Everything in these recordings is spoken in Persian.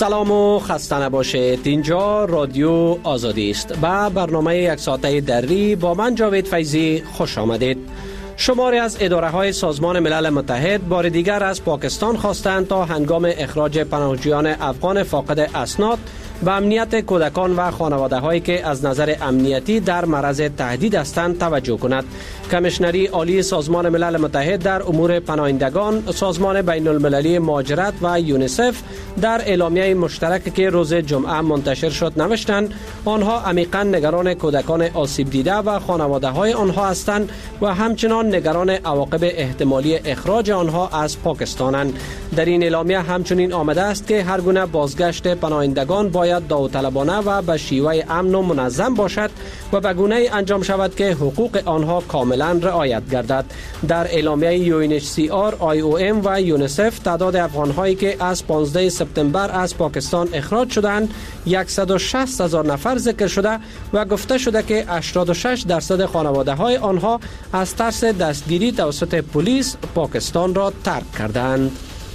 سلام و خسته نباشید. اینجا رادیو آزادی است. با برنامه یک ساعته دری با من جاوید فیضی خوش آمدید. شماری از اداره‌های سازمان ملل متحد بار دیگر از پاکستان خواستند تا هنگام اخراج پناهجویان افغان فاقد اسناد و امنیت کودکان و خانواده‌هایی که از نظر امنیتی در معرض تهدید هستند توجه کند. کمیشنری عالی سازمان ملل متحد در امور پناهندگان، سازمان بین المللی مهاجرت و یونیسف در اعلامیه مشترک که روز جمعه منتشر شد نوشتند آنها عمیقاً نگران کودکان آسیب دیده و خانواده‌های آنها هستند و همچنان نگران عواقب احتمالی اخراج آنها از پاکستانند. در این اعلامیه همچنین آمده است که هر گونه بازگشت پناهندگان باید داوطلبانه و به شیوه امن و منظم باشد و به گونه‌ای انجام شود که حقوق آنها کاملا رعایت گردد. در اعلامیه UNHCR، IOM و یونیسف تعداد افغان‌هایی که از 15 سپتامبر از پاکستان اخراج شدند 160,000 نفر ذکر شده و گفته شده که 86% خانواده‌های آنها از ترس دستگیری توسط پلیس پاکستان را ترک کردند.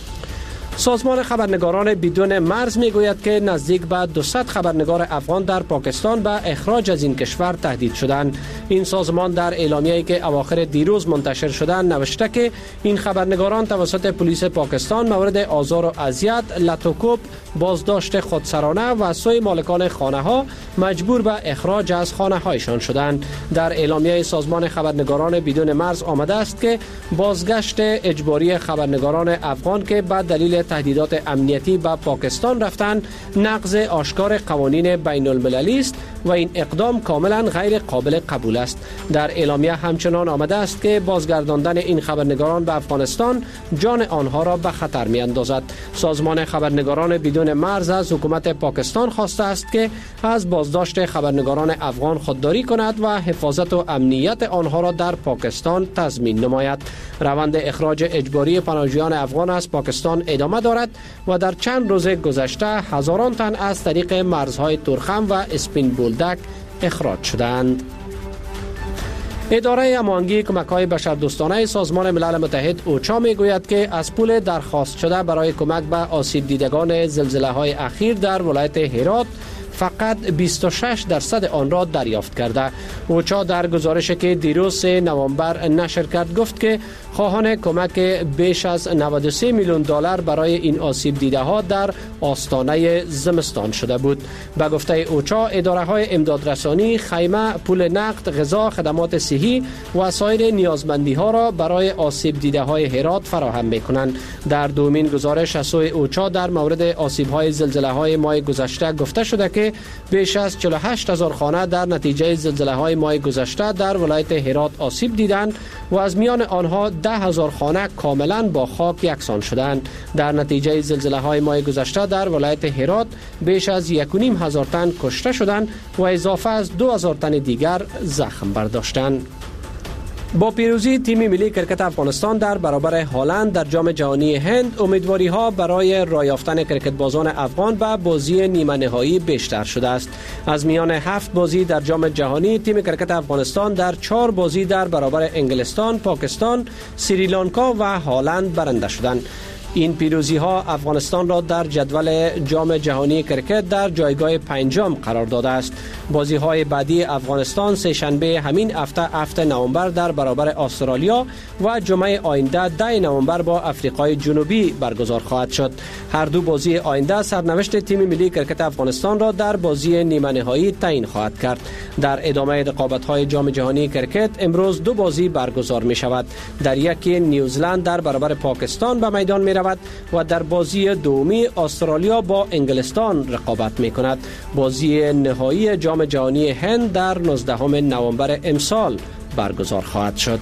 سازمان خبرنگاران بدون مرز میگوید که نزدیک به 200 خبرنگار افغان در پاکستان به اخراج از این کشور تهدید شدند. این سازمان در اعلامیه‌ای که اواخر دیروز منتشر شده نوشته که این خبرنگاران توسط پلیس پاکستان مورد آزار و اذیت، لطوکوب، بازداشت خودسرانه و سوی مالکان خانه‌ها مجبور به اخراج از خانه‌هایشان شدند. در اعلامیه سازمان خبرنگاران بدون مرز آمده است که بازگشت اجباری خبرنگاران افغان که به دلیل تهدیدات امنیتی به پاکستان رفتند نقض آشکار قوانین بین المللی است و این اقدام کاملا غیر قابل قبول است. در اعلامیه همچنان آمده است که بازگرداندن این خبرنگاران به افغانستان جان آنها را به خطر می اندازد. سازمان خبرنگاران بدون مرز از حکومت پاکستان خواسته است که از بازداشت خبرنگاران افغان خودداری کند و حفاظت و امنیت آنها را در پاکستان تضمین نماید. روند اخراج اجباری پناهجویان افغان از پاکستان ادامه دارد و در چند روز گذشته هزاران تن از طریق مرزهای تورخم و اسپین بولدک اخراج شدند. اداره هماهنگی کمک‌های بشردوستانه سازمان ملل متحد اوچا میگوید که از پول درخواست شده برای کمک به آسیب دیدگان زلزله‌های اخیر در ولایت هرات فقط 26% آن را دریافت کرده. اوچا در گزارشی که دیروز 3 نوامبر نشر کرد گفت که خواهان کمک بیش از 93 میلیون دلار برای این آسیب دیده ها در آستانه زمستان شده بود. به گفته اوچا اداره‌های امدادرسانی خیمه، پول نقد، غذا، خدمات صحی و سایر نیازمندی ها را برای آسیب دیده های هرات فراهم می‌کنند. در دومین گزارش از سوی اوچا در مورد آسیب های زلزله های ماه گذشته گفته شده که بیش از 48,000 خانه در نتیجه زلزله های ماه گذشته در ولایت هرات آسیب دیدند و از میان آنها 10,000 خانه کاملا با خاک یکسان شدند. در نتیجه زلزله های ماه گذشته در ولایت هرات بیش از 1,500 تن کشته شدند و اضافه از 2,000 تن دیگر زخم برداشتند. با پیروزی تیم ملی کرکت افغانستان در برابر هلند در جام جهانی هند امیدواری ها برای راه یافتن کرکت بازان افغان به بازی نیمه نهایی بیشتر شده است. از میان 7 بازی در جام جهانی تیم کرکت افغانستان در 4 بازی در برابر انگلستان، پاکستان، سریلانکا و هلند برنده شدند. این پیروزی ها افغانستان را در جدول جام جهانی کرکت در جایگاه 5م قرار داده است. بازی های بعدی افغانستان سه شنبه همین هفته نوامبر در برابر استرالیا و جمعه آینده 10 نوامبر با آفریقای جنوبی برگزار خواهد شد. هر دو بازی آینده سرنوشت تیم ملی کرکت افغانستان را در بازی نیمه نهایی تعیین خواهد کرد. در ادامه رقابت های جام جهانی کرکت امروز 2 بازی برگزار می شود. در یکی نیوزلند در برابر پاکستان به میدان می رود و در بازی دومی استرالیا با انگلستان رقابت می کند. بازی نهایی جام جهانی هند در 19 نوامبر امسال برگزار خواهد شد.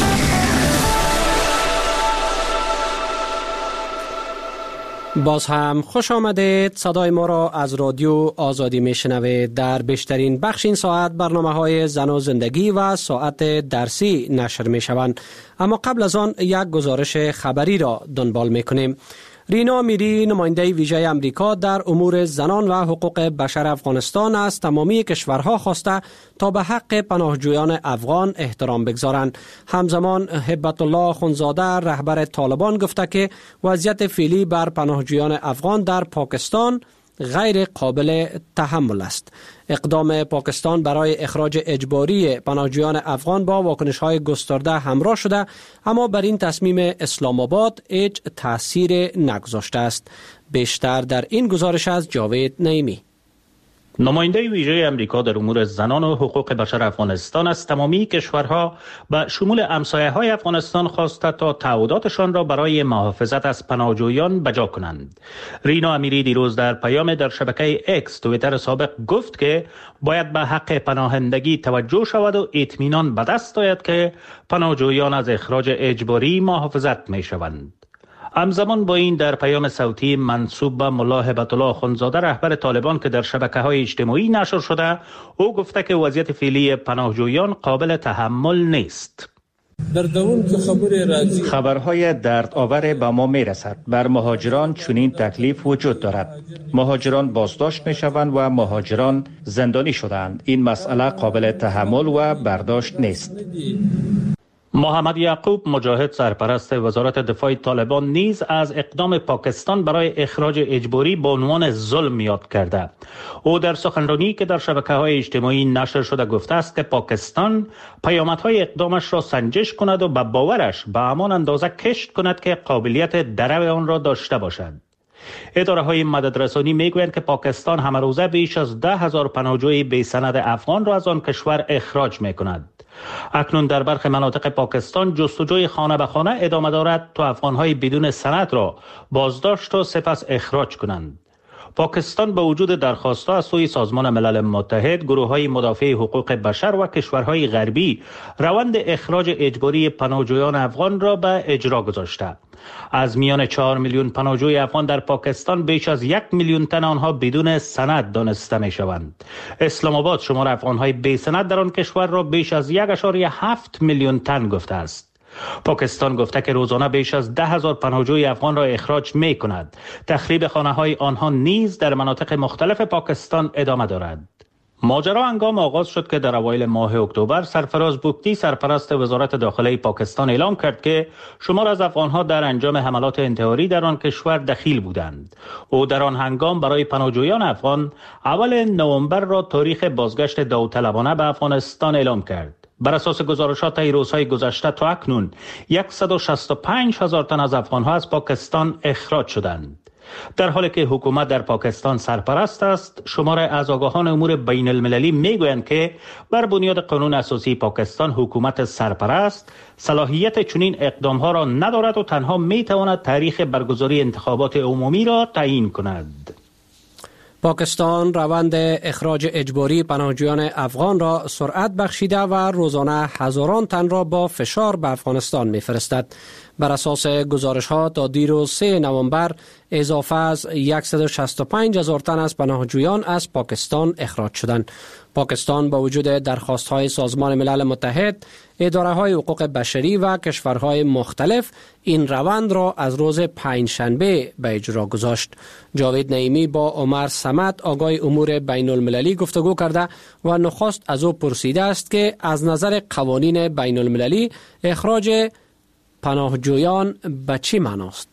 باز هم خوش آمدید. صدای ما را از رادیو آزادی میشنوید. در بیشترین بخش این ساعت برنامه‌های زن و زندگی و ساعت درسی نشر میشوند. اما قبل از آن یک گزارش خبری را دنبال میکنیم. رینا میری نماینده ویژه امریکا در امور زنان و حقوق بشر افغانستان از تمامی کشورها خواسته تا به حق پناهجویان افغان احترام بگذارند. همزمان هبت الله خونزاده رهبر طالبان گفته که وضعیت فعلی بر پناهجویان افغان در پاکستان غیر قابل تحمل است. اقدام پاکستان برای اخراج اجباری پناهجویان افغان با واکنش‌های گسترده همراه شده، اما بر این تصمیم اسلام آباد هیچ تأثیر نگذاشته است. بیشتر در این گزارش از جاوید نعیمی. نماینده ویژه امریکا در امور زنان و حقوق بشر افغانستان از تمامی کشورها به شمول همسایه‌های افغانستان خواسته تا تعهداتشان را برای محافظت از پناهجویان بجا کنند. رینا امیری دیروز در پیام در شبکه اکس توییتر سابق گفت که باید به حق پناهندگی توجه شود و اطمینان به دست آید که پناهجویان از اخراج اجباری محافظت می شوند. همزمان با این در پیام صوتی منسوب به ملا هبت الله خونزاده رهبر طالبان که در شبکه‌های اجتماعی نشر شده، او گفته که وضعیت فعلی پناهجویان قابل تحمل نیست. خبرهای دردآور به ما می رسد. بر مهاجران چنین تکلیف وجود دارد. مهاجران بازداشت می شوند و مهاجران زندانی شدند. این مسئله قابل تحمل و برداشت نیست. محمد یعقوب مجاهد سرپرست وزارت دفاع طالبان نیز از اقدام پاکستان برای اخراج اجباری به عنوان ظلم یاد کرده. او در سخنرانی که در شبکه‌های اجتماعی نشر شده گفته است که پاکستان پیامدهای اقدامش را سنجش کند و به باورش به همان اندازه کشت کند که قابلیت درو آن را داشته باشد. اداره‌های مددرسانی میگویند که پاکستان همه روزه بیش از 10,000 پناهجوی بی سند افغان را از آن کشور اخراج می‌کند. اکنون در برخی مناطق پاکستان جستجوی خانه به خانه ادامه دارد تا افغان‌های بدون سند را بازداشت و سپس اخراج کنند. پاکستان با وجود درخواست‌ها از سوی سازمان ملل متحد، گروه‌های مدافع حقوق بشر و کشورهای غربی روند اخراج اجباری پناهجویان افغان را به اجرا گذاشته. از میان 4 میلیون پناهجوی افغان در پاکستان بیش از 1 میلیون تن آنها بدون سند دانسته می شوند. اسلام آباد شمار افغان‌های بی سند در آن کشور را بیش از 1.7 میلیون تن گفته است. پاکستان گفته که روزانه بیش از 10,000 پناهجوی افغان را اخراج می کند. تخریب خانه‌های آنها نیز در مناطق مختلف پاکستان ادامه دارد. ماجرا هنگام آغاز شد که در اوایل ماه اکتبر سرفراز بوکتی سرپرست وزارت داخله پاکستان اعلام کرد که شمار از افغانها در انجام حملات انتحاری در آن کشور دخیل بودند. او در آن هنگام برای پناهجویان افغان اول نوامبر را تاریخ بازگشت داوطلبانه به افغانستان اعلام کرد. بر اساس گزارشات روزهای گذشته تا اکنون 165,000 تن از افغانها از پاکستان اخراج شدند. در حالی که حکومت در پاکستان سرپرست است، شمار از آگاهان امور بین المللی میگویند که بر بنیاد قانون اساسی پاکستان حکومت سرپرست صلاحیت چنین اقدامها را ندارد و تنها میتواند تاریخ برگزاری انتخابات عمومی را تعیین کند. پاکستان روند اخراج اجباری پناهجویان افغان را سرعت بخشیده و روزانه هزاران تن را با فشار به افغانستان می‌فرستد. بر اساس گزارش‌ها تا دیروز 3 نوامبر اضافه از 165,000 تن از پناهجویان از پاکستان اخراج شدند. پاکستان با وجود درخواست‌های سازمان ملل متحد، اداره‌های حقوق بشری و کشورهای مختلف این روند را از روز پنجشنبه به اجرا گذاشت. جاوید نعیمی با عمر صمد آگاه امور بین المللی گفتگو کرده و نخست از او پرسیده است که از نظر قوانین بین المللی اخراج پناهجویان به چی معناست؟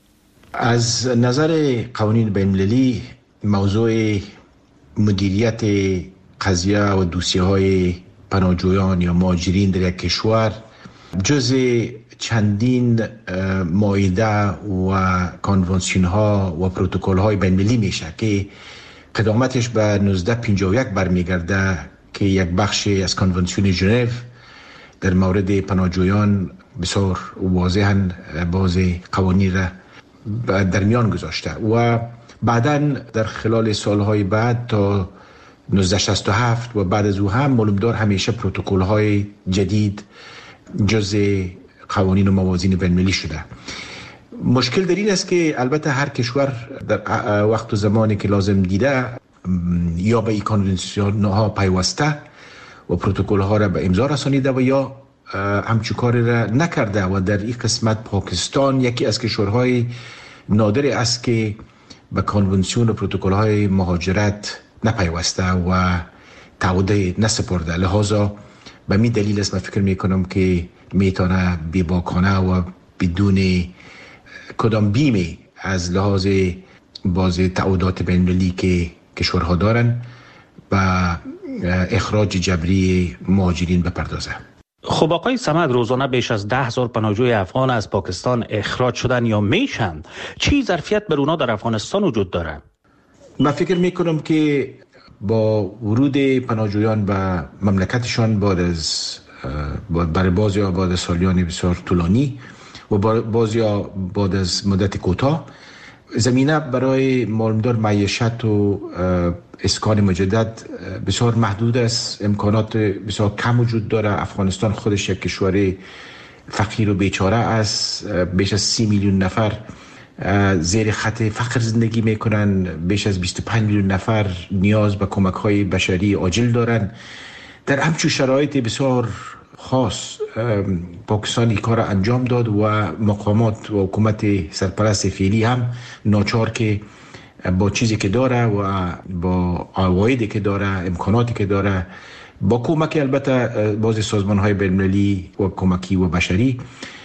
از نظر قوانین بین المللی موضوع مدیریت قضیه و دوسیه های پناهجویان یا مهاجرین در یک کشور جز چندین معاهده و کانونسیون ها و پروتکل های بین المللی میشه که قدامتش به 1951 برمیگرده که یک بخش از کانونسیون ژنو در مورد پناهجویان بسیار واضحاً باز قوانین را در میان گذاشته و بعداً در خلال سالهای بعد تا 1967 و بعد از او هم معلومدار همیشه پروتکل های جدید جز قوانین و موازین بین المللی شده. مشکل در این است که البته هر کشور در وقت و زمانی که لازم دیده یا به این کانونسیون ها پیوسته و پروتکل ها را به امضا رسانیده و یا همچون کاری را نکرده و در این قسمت پاکستان یکی از کشورهای نادر است که به کنونسیون و پروتکل های مهاجرت نپیوسته و تعهد نسپرده. لحاظا به می دلیل است من فکر میکنم که میتونه بیباکانه و بدون کدام بیمه از لحاظ باز تعهدات بین‌المللی که کشورها دارن و اخراج جبری مهاجرین بپردازه. خب آقای صمد، روزانه بیش از 10,000 پناهجوی افغان از پاکستان اخراج شدن یا میشن. چی ظرفیت بر اونا در افغانستان وجود داره؟ من فکر میکنم که با ورود پناهجویان به مملکتشان برای بعضیا بعد از سالیان بسیار طولانی و بعضیا بعد از مدت کوتاه، زمینه برای مالمدار معیشت و اسکان مجدد بسیار محدود است. امکانات بسیار کم وجود داره. افغانستان خودش یک کشور فقیر و بیچاره است. بیش از 30 میلیون نفر زیر خط فقر زندگی میکنن. بیش از 25 میلیون نفر نیاز به کمک های بشری عاجل دارن. در همچون شرایط بسیار خاص پاکستان این کار انجام داد و مقامات و حکومت سرپرست فعلی هم ناچار که با چیزی که داره و با عوایدی که داره، امکاناتی که داره، با کمک البته بعضی سازمان‌های بین‌المللی و کمکی و بشری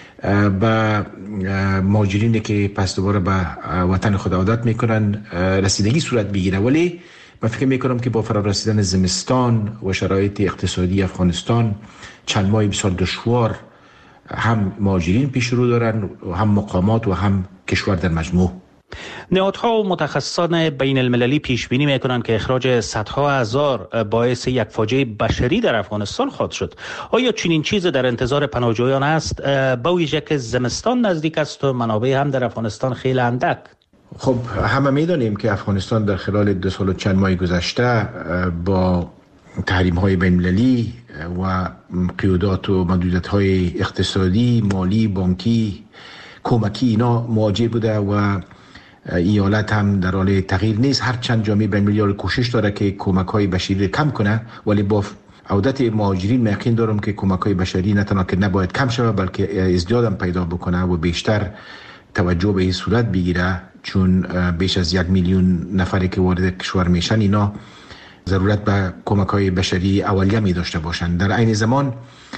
و مهاجرینی که پس دوباره به وطن خود عودت میکنن رسیدگی صورت بگیره. ولی من فکر میکنم که با فرا رسیدن زمستان و شرایط اقتصادی افغانستان چند ماه بسیار دشوار هم مهاجرین پیش رو دارن و هم مقامات و هم کشور در مجموع. نهادها و متخصصان بین المللی پیش بینی میکنند که اخراج صدها هزار باعث یک فاجعه بشری در افغانستان خواهد شد. آیا چنین چیزی در انتظار پناهجویان است؟ با ویژه که زمستان نزدیک است و منابع هم در افغانستان خیلی اندک. خب همه میدانیم که افغانستان در خلال 2 سال و چند ماه گذشته با تحریم های بین المللی و قیودات و محدودیت های اقتصادی، مالی، بانکی، کمکی اینا مواجه بوده و ایالت هم در حال تغییر نیست. هر چند جامعه بین المللی کوشش داره که کمک های بشری کم کنه، ولی با عودت مهاجرین یقین دارم که کمک های بشری نه تنها که نباید کم شود بلکه ازدیاد هم پیدا بکنه و بیشتر توجه به این صورت بگیره، چون بیش از 1 میلیون نفری که وارد کشور میشن اینا ضرورت به کمک های بشری اولیه می داشته باشند. در عین زمان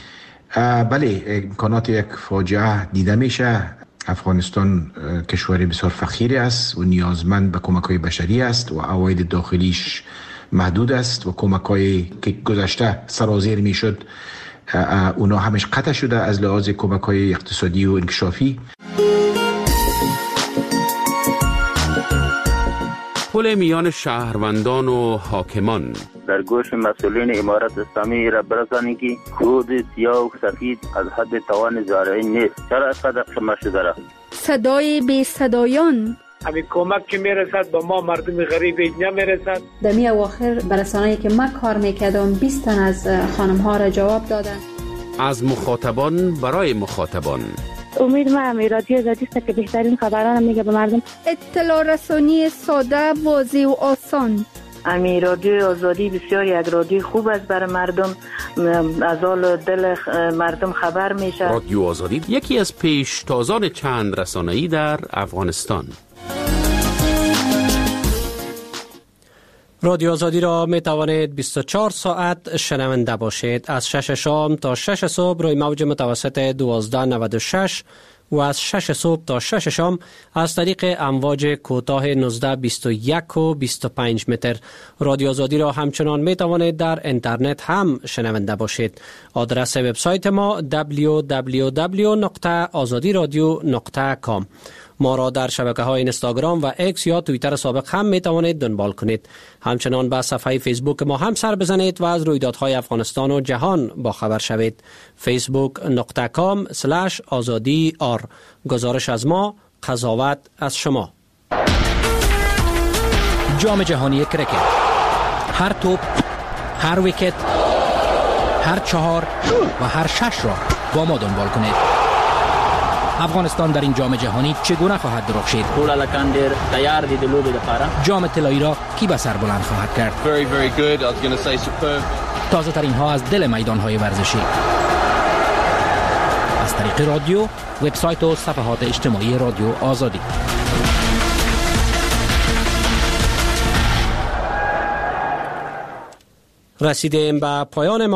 بله امکانات یک فاجعه دیده میشه. افغانستان کشوری بسیار فقیر است و نیازمند به کمک های بشری است و عواید داخلیش محدود است و کمک هایی که گذشته سرازیر می شد اونا همش قطع شده از لحاظ کمک های اقتصادی و انکشافی. پل میان شهروندان و حاکمان در گوش مسئولین امارت اسلامی را برسانید که کود سیاه و سفید از حد توان زارعین نیست. چرا اینقدر شما شده را؟ صدای بی صدایان همین کمک که میرسد با ما مردم غریب نمیرسد. دمی اواخر برسانه‌ای که من کار میکردم 20 تن از خانم ها را جواب دادن. از مخاطبان برای مخاطبان. امید ما رادیو آزادی است که بهترین خبران میگه به مردم. اطلاع رسانی ساده، واضح و آسان. رادیو آزادی بسیار یک رادیو خوب است برای مردم، از حال دل مردم خبر میشه. رادیو آزادی یکی از پیشتازان چند رسانه‌ای در افغانستان. رادیو آزادی را می توانید 24 ساعت شنونده باشید. از 6 شام تا 6 صبح روی موج متوسط 1296 و از 6 صبح تا 6 شام از طریق امواج کوتاه 1921 و 25 متر. رادیو آزادی را همچنان می توانید در اینترنت هم شنونده باشید. آدرس وبسایت ما www.azadiradio.com. ما را در شبکه‌های اینستاگرام و اکس یا توییتر سابق هم می توانید دنبال کنید. همچنان به صفحه فیسبوک ما هم سر بزنید و از رویدادهای افغانستان و جهان با خبر شوید. facebook.com/azadi.r. گزارش از ما، قضاوت از شما. جام جهانی کرکت، هر توپ، هر ویکت، هر 4 و هر 6 را با ما دنبال کنید. افغانستان در این جام جهانی چگونه خواهد درخشید؟ تیار دی لوبی لپاره. جام طلایی را کی به سر بلند خواهد کرد؟ Very good. I was going to say superb. تازه ترین ها از دل میدان های ورزشی. از طریق رادیو، وبسایت و صفحات اجتماعی رادیو آزادی. رسیدیم به پایان